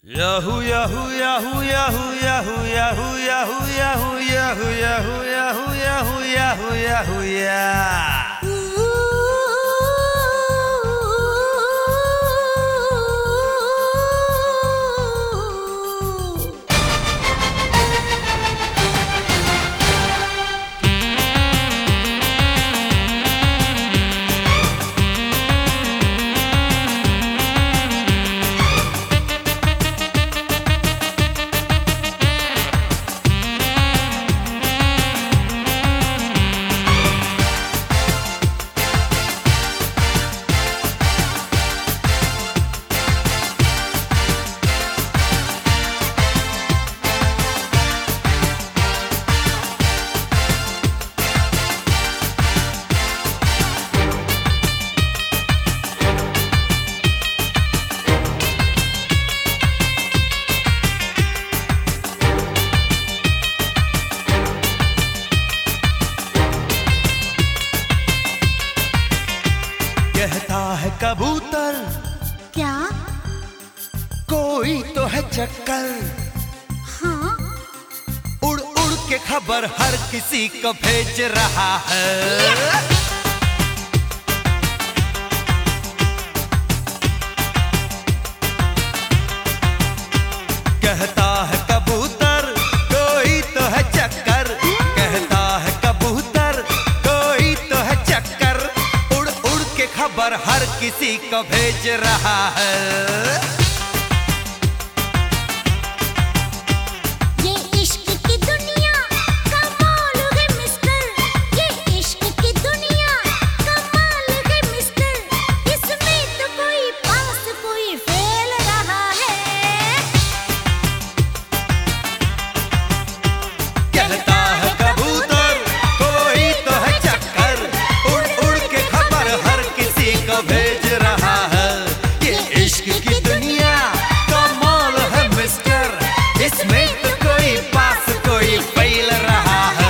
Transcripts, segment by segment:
Yahoo Yahoo Yahoo Yahoo Yahoo Yahoo Yahoo Yahoo Yahoo Yahoo Yahoo Yahoo Yahoo Yahoo yeah. कहता है कबूतर क्या? कोई तो है चक्कर, हाँ? उड़ उड़ के खबर हर किसी को भेज रहा है। कहता है कबूतर कोई तो है चक्कर, कहता है कबूतर कोई तो है चक्कर, उड़ उड़ के खबर हर किसी को भेज रहा है। ये इश्क की दुनिया कमाल है मिस्टर, ये इश्क की दुनिया कमाल है मिस्टर, इसमें तो कोई पास कोई फेल रहा है। कहता है कबूतर कोई तो है चक्कर, उड़ उड़ के खबर हर किसी को भेज रहा है। ये इश्क की दुनिया कमाल है मिस्टर, इसमें तो कोई पास कोई फेल रहा है।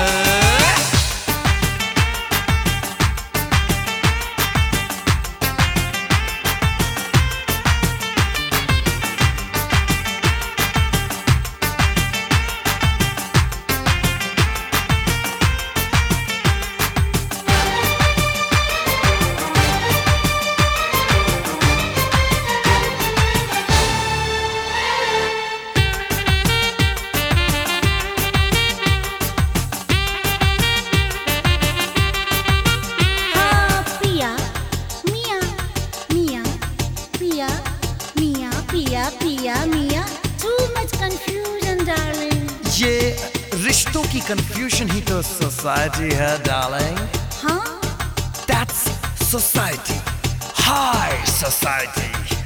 हाँ पिया मिया मिया पिया मिया पिया पिया मिया, too much confusion darling। ये रिश्तों की कंफ्यूजन ही तो सोसाइटी है डार्लिंग। हाँ? That's society, high society।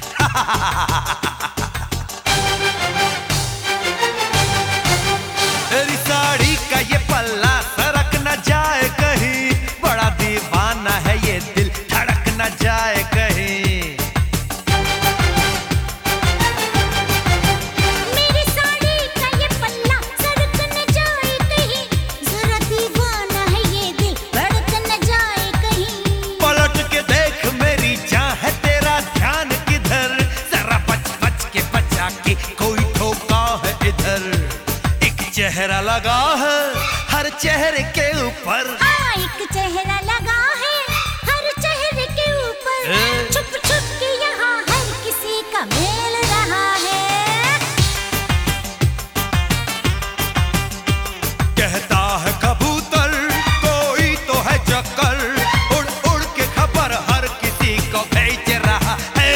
तेरी साड़ी का ये पल्ला सरक न जाए कहीं, बड़ा दीवाना है ये दिल धड़क न जाए कहीं। मेरी साड़ी का ये पल्ला सरक न जाए कहीं, जरा दीवाना है ये दिल धड़क न जाए कहीं। पलट के देख मेरी जान है तेरा ध्यान किधर, जरा बच बच के बचा के कोई ठोका है इधर। एक चेहरा लगा है हर चेहरे के ऊपर, हाँ एक चेहरा लगा है हर चेहरे के ऊपर, छुप छुप के यहाँ हर किसी का मेल रहा है। कहता है कबूतर कोई तो है चक्कर, उड़ उड़ के खबर हर किसी को भेज रहा है।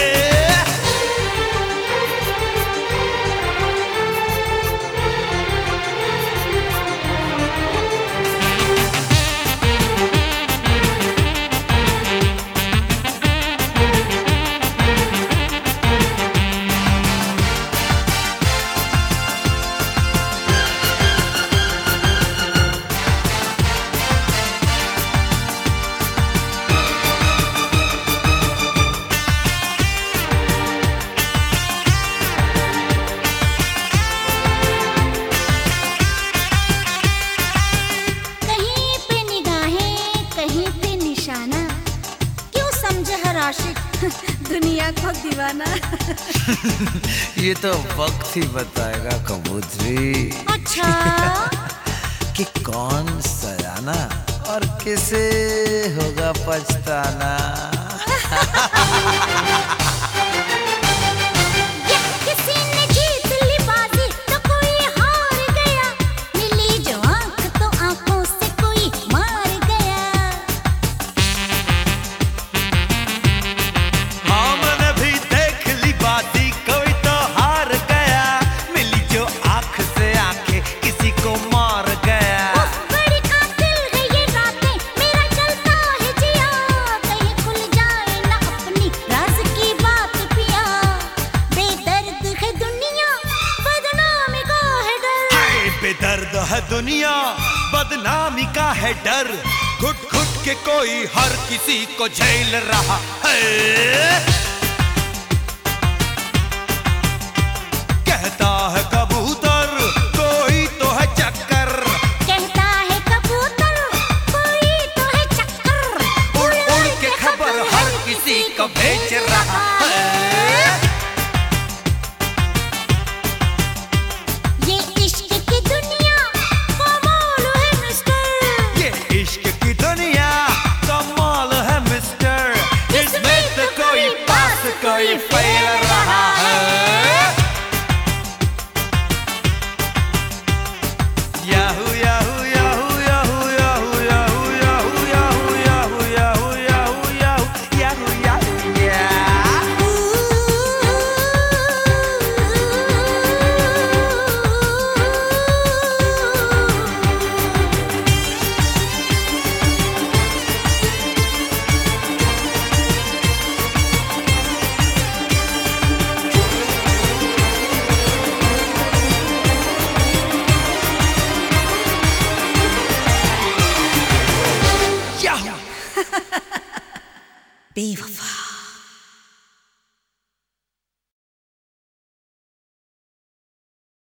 दीवाना। ये तो वक्त ही बताएगा कबूतरी। अच्छा। कि कौन सयाना और किसे होगा पछताना। किसी ने जीत ली बाजी तो कोई हार गया, मिली जो आंख तो आंखों से कोई मार गया। हाँ मैंने भी देख ली बाजी, कोई तो हार गया, मिली जो आंख से आंखें किसी को मार गया। बड़ी कातिल है ये रातें, मेरा चलता है जिया, कहीं खुल जाए ना अपनी राज की बात पिया। बेदर्द है दुनिया, बदनामी का है डर। हाय बेदर्द है दुनिया, बदनामी का है डर, घुट घुट के कोई हर किसी को झेल रहा है। कहता है कबूतर कोई तो है चक्कर, कहता है कबूतर कोई तो है चक्कर, उड़ उड़ के खबर हर किसी को भेज रहा है। ये इश्क की दुनिया कमाल है मिस्टर, ये इश्क की दुनिया कमाल है मिस्टर, इसमें तो कोई पास कोई फेल रहा है। Yahoo yahoo yahoo yahoo yahoo yahoo yahoo yahoo yahoo yahoo yahoo yahoo yahoo yahoo yahoo. बेवफा।